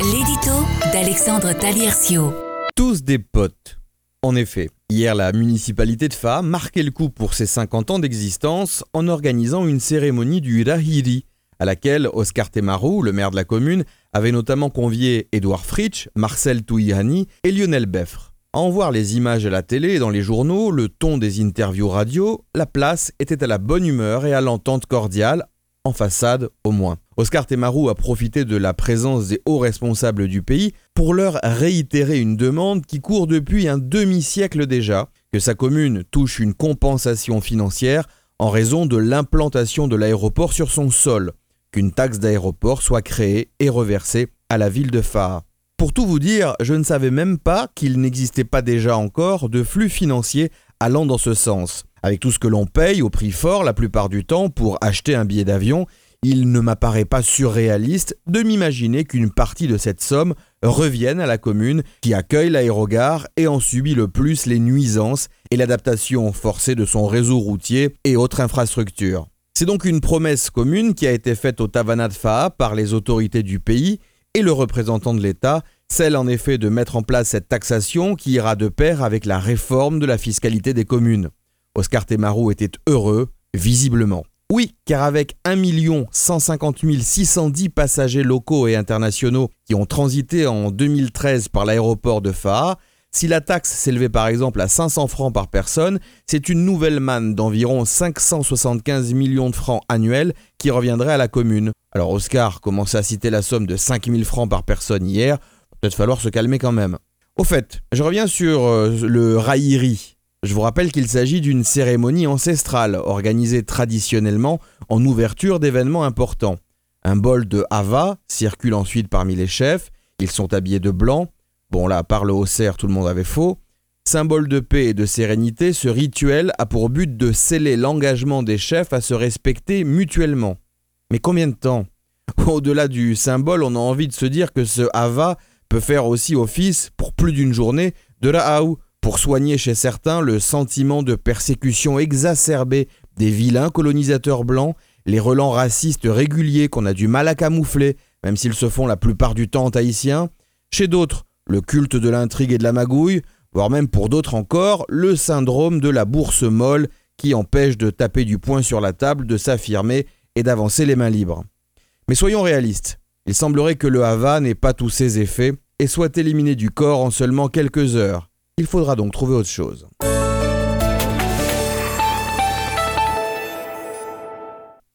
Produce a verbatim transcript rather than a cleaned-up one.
L'édito d'Alexandre Taliercio. Tous des potes. En effet, hier la municipalité de Faa marquait le coup pour ses cinquante ans d'existence en organisant une cérémonie du Rahiri, à laquelle Oscar Temaru, le maire de la commune, avait notamment convié Édouard Fritsch, Marcel Touihani et Lionel Beffre. À en voir les images à la télé et dans les journaux, le ton des interviews radio, la place était à la bonne humeur et à l'entente cordiale, en façade au moins. Oscar Temaru a profité de la présence des hauts responsables du pays pour leur réitérer une demande qui court depuis un demi-siècle déjà, que sa commune touche une compensation financière en raison de l'implantation de l'aéroport sur son sol, qu'une taxe d'aéroport soit créée et reversée à la ville de Faa. Pour tout vous dire, je ne savais même pas qu'il n'existait pas déjà encore de flux financiers allant dans ce sens. Avec tout ce que l'on paye au prix fort la plupart du temps pour acheter un billet d'avion, il ne m'apparaît pas surréaliste de m'imaginer qu'une partie de cette somme revienne à la commune qui accueille l'aérogare et en subit le plus les nuisances et l'adaptation forcée de son réseau routier et autres infrastructures. C'est donc une promesse commune qui a été faite au Tavanat de Faa par les autorités du pays et le représentant de l'État, celle en effet de mettre en place cette taxation qui ira de pair avec la réforme de la fiscalité des communes. Oscar Temaru était heureux, visiblement. Oui, car avec un million cent cinquante mille six cent dix passagers locaux et internationaux qui ont transité en deux mille treize par l'aéroport de Faa, si la taxe s'élevait par exemple à cinq cents francs par personne, c'est une nouvelle manne d'environ cinq cent soixante-quinze millions de francs annuels qui reviendrait à la commune. Alors Oscar commençait à citer la somme de cinq mille francs par personne hier, peut-être falloir se calmer quand même. Au fait, je reviens sur euh, le Rahiri. Je vous rappelle qu'il s'agit d'une cérémonie ancestrale organisée traditionnellement en ouverture d'événements importants. Un bol de hava circule ensuite parmi les chefs, ils sont habillés de blanc. Bon là, par le haut-cerf, tout le monde avait faux. Symbole de paix et de sérénité, ce rituel a pour but de sceller l'engagement des chefs à se respecter mutuellement. Mais combien de temps ? Au-delà du symbole, on a envie de se dire que ce hava peut faire aussi office, pour plus d'une journée, de ra'aou, pour soigner chez certains le sentiment de persécution exacerbée des vilains colonisateurs blancs, les relents racistes réguliers qu'on a du mal à camoufler, même s'ils se font la plupart du temps tahitiens. Chez d'autres, le culte de l'intrigue et de la magouille, voire même pour d'autres encore, le syndrome de la bourse molle qui empêche de taper du poing sur la table, de s'affirmer et d'avancer les mains libres. Mais soyons réalistes, il semblerait que le hava n'ait pas tous ses effets et soit éliminé du corps en seulement quelques heures. Il faudra donc trouver autre chose.